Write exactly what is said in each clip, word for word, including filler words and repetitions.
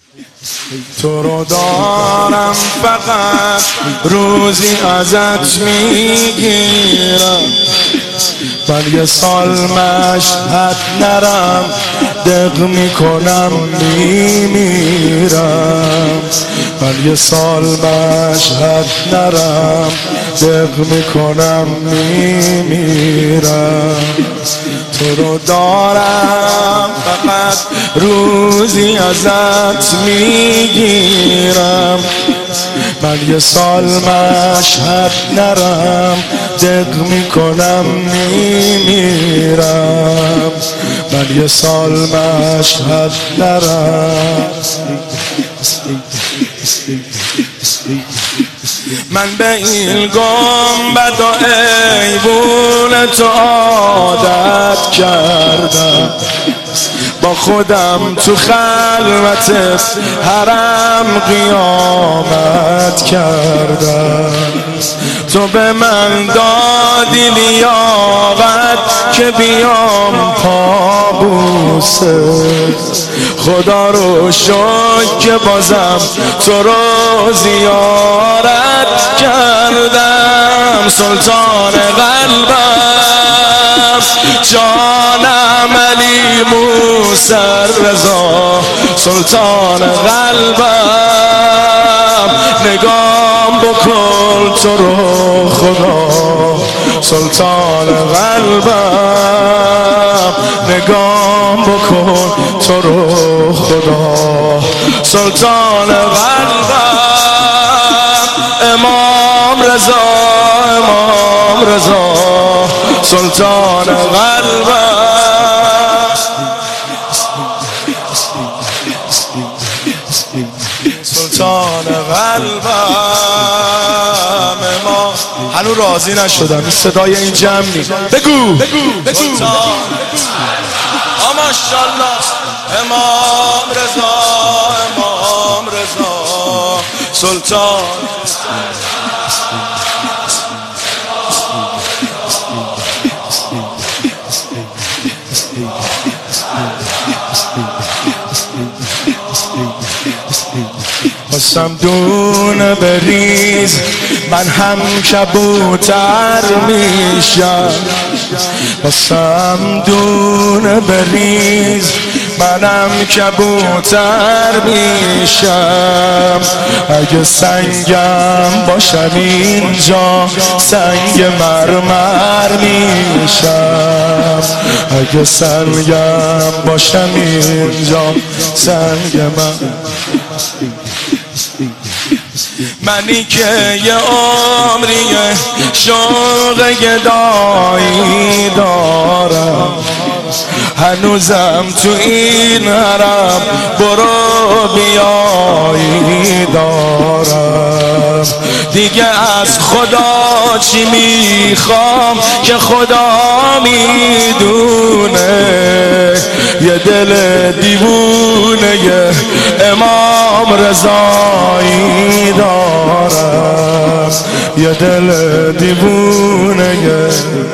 تو رو دارم فقط روزی ازت میگیرم، من یه سال مشهد نرم دق میکنم میمیرم، من یه سال مشهد نرم دق میکنم میمیرم. تو رو دارم فقط روزی ازت میگیرم، من یه سال مشهد نرم دق میکنم میمیرم، من یه سال مشهد نرم. من به این گنبد و ایوون تو عادت کردم، با خودم تو خلوت حرم قیامت کردم. تو به من دادی لیاقت که بیام پابوسه، خدا رو شکر که بازم تو رو زیارت کردم. سلطان قلبم جانم علی موسی رضا، سلطان قلبم نگام بکن تو رو خدا، سلطان قلبم نگام بکن تو رو خدا، سلطان قلبم امام رضا، امام رضا، سلطان قلبم. سلطان قلبم امام. هنوز راضی نشدم این صدای این جمع نی. بگو بگو سلطان ماشاءالله امام رضا، امام رضا، سلطان. خواستم دونه بریز من هم کبوتر میشم، خواستم دونه بریز منم کبوتر میشم. اگه سنگم باشم اینجا سنگ مرمر میشم، اگه سنگم باشم اینجا سنگ مرمر. منی که یه عمریه شوق گدایی دارم، هنوزم تو این حرم برو بیایی دارم. دیگه از خدا چی میخوام که خدا میدونه، یه دل دیوونه یه امام رضایی دارم، یه دل دیوونه یه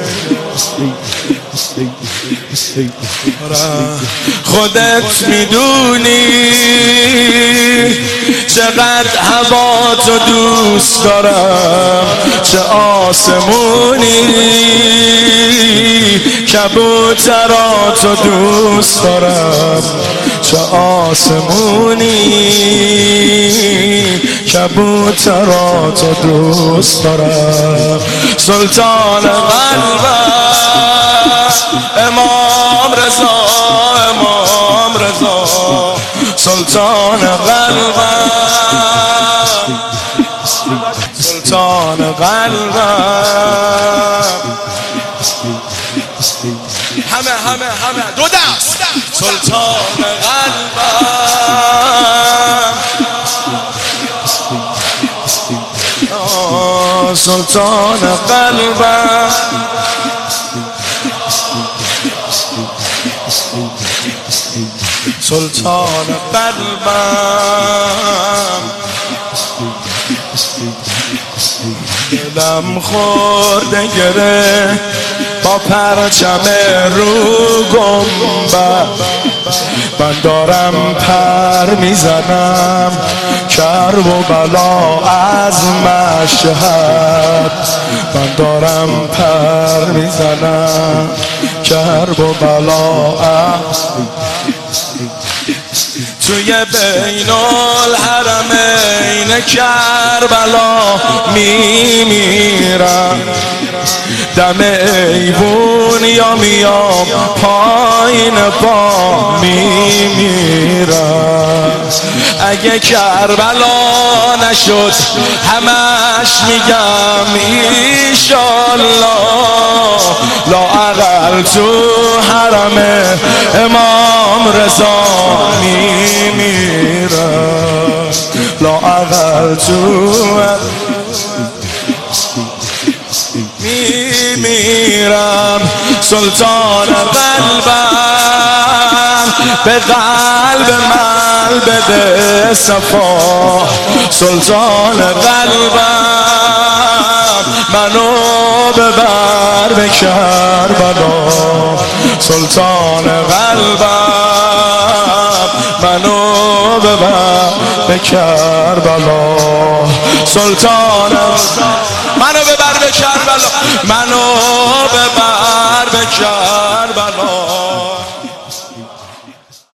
خودت میدونی چقدر هوا تو دوست دارم، چه آسمونی کبوتراتو دوست دارم، چه آسمونی کبوتراتو دوست دارم. سلطان قلبم امام رضا، امام رضا، سلطان قلبم، سلطان قلبم. همه همه همه دو دست. سلطان قلبم، سلطان قلبم. سلطان قلبم دلم خورده گره با پرچم رو گنبد من دارم پر میزنم کرب و بلا از مشهد من دارم پر میزنم کرب و بلا از توی بین الحرمین کربلا میمیرم دم ایوون یا میام پایین پا میمیرم اگه کربلا نشد همش میگم ایشالله لااقل تو حرم امام رضا میمیرم لااقل تو میمیرم سلطان قلبم به قلب من بده صفا سلطان قلبم منو ببر به کربلا سلطان قلبم منو ببر به کربلا سلطان منو ببر به کربلا منو ببر